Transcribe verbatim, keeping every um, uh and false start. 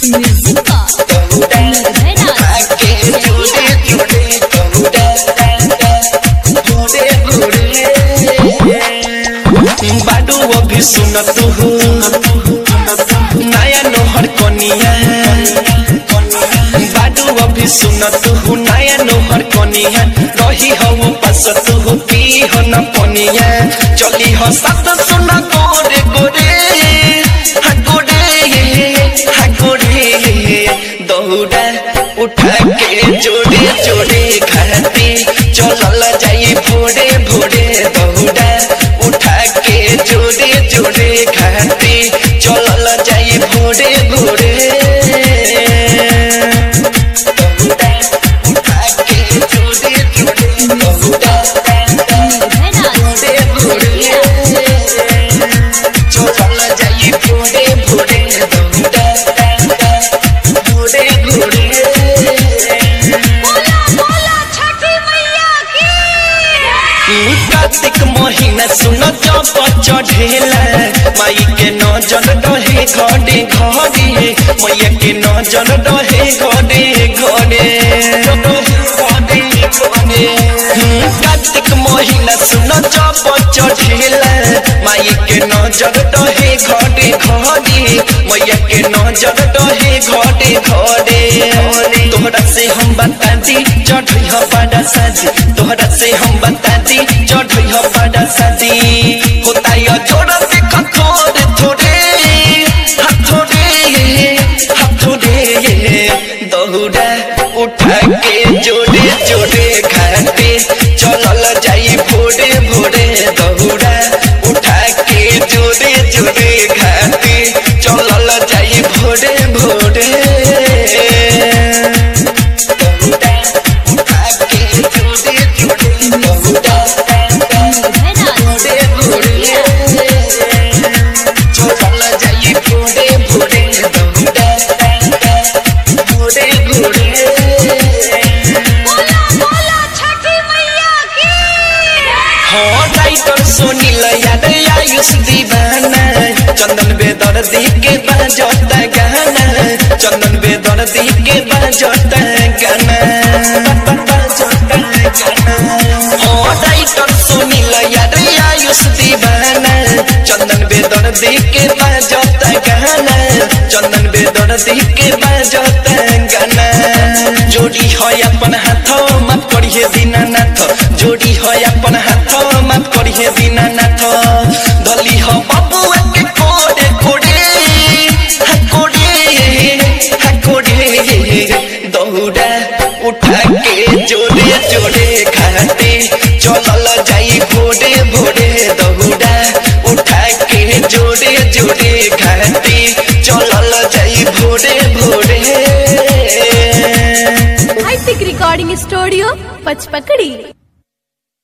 बाडू अभी सुन तू नया नोहर कनिया बाडू अभी सुन तू नया नोहर कनिया रही हो पास तू पी हो न पनिया चली हो साथ सुन गोरे गोरे हा गोरे हा गोरे दौड़ा उठा के जोड़े जोड़े खाती चलल जाई भोरे भोरे दौड़ा उठा के जोड़े जोड़े खाती चलल जाई भोरे भोरे उठा के जोड़े जोड़े दौड़ा भोरे भोरे चलल जाई भोरे भोरे दौड़ा भोरे भोरे कार्तिक महीना सुन जब चढ़ेला माई के नजर रहे घरे घरे मैया के नजर रहे घरे घरे कार्तिक महीना सुन जब चढ़ेला माई के नजर रहे घरे घरे मैया के नजर रहे घरे घरे तोहरा से हम बता दी चढ़ी हो बड़ा साजी तोहरा से हम बता दी चढ़ी हो बड़ा साजी होता है थोड़ा से थोड़े थोड़े हाथ थोड़े हाथ थोड़े दौड़ा उठा के जोड़े जोड़े खाते चलल जाई भोरे भोरे दौड़ा उठा के जोड़े जोड़े खाते चलल जाई भोरे भोरे चंदन बेदर्दी के बजता गाना चंदन बेदर्दी के बजता गाना राइटर सुनील याद आयुष दीवाना चंदन बेदर्दी के बजता गाना चंदन बेदर्दी के बजता गाना जोड़ी है अपन हाथ मत करिए दीनानाथ जोड़ी है अपन हाथ मत करिए दीनानाथ दली हो बबुआ के कोड़े कोड़े हा कोड़े हा कोड़े दौड़ा उठा के जोड़े जोड़े खाते चलल जाई भोरे भोरे दौड़ा उठा के जोड़े जोड़े खाते चलल जाई भोरे भोरे रिकॉर्डिंग स्टूडियो पचपकड़ी।